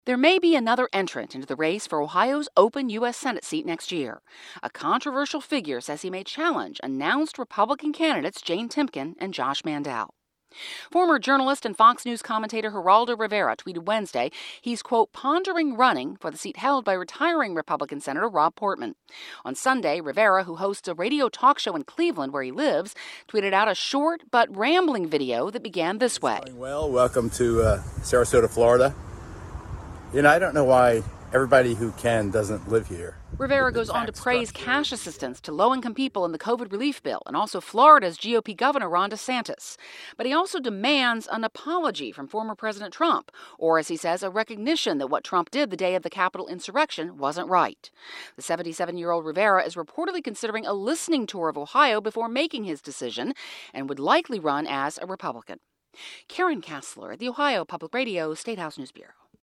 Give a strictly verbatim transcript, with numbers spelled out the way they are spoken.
There may be another entrant into the race for Ohio's open U S Senate seat next year. A controversial figure says he may challenge announced Republican candidates Jane Timken and Josh Mandel. Former journalist and Fox News commentator Geraldo Rivera tweeted Wednesday he's, quote, pondering running for the seat held by retiring Republican Senator Rob Portman. On Sunday, Rivera, who hosts a radio talk show in Cleveland where he lives, tweeted out a short but rambling video that began this way. Well, welcome to uh, Sarasota, Florida. You know, I don't know why everybody who can doesn't live here. Rivera goes on to praise cash assistance to low-income people in the COVID relief bill and also Florida's G O P Governor Ron DeSantis. But he also demands an apology from former President Trump, or as he says, a recognition that what Trump did the day of the Capitol insurrection wasn't right. The seventy-seven-year-old Rivera is reportedly considering a listening tour of Ohio before making his decision and would likely run as a Republican. Karen Kassler, the Ohio Public Radio State House News Bureau.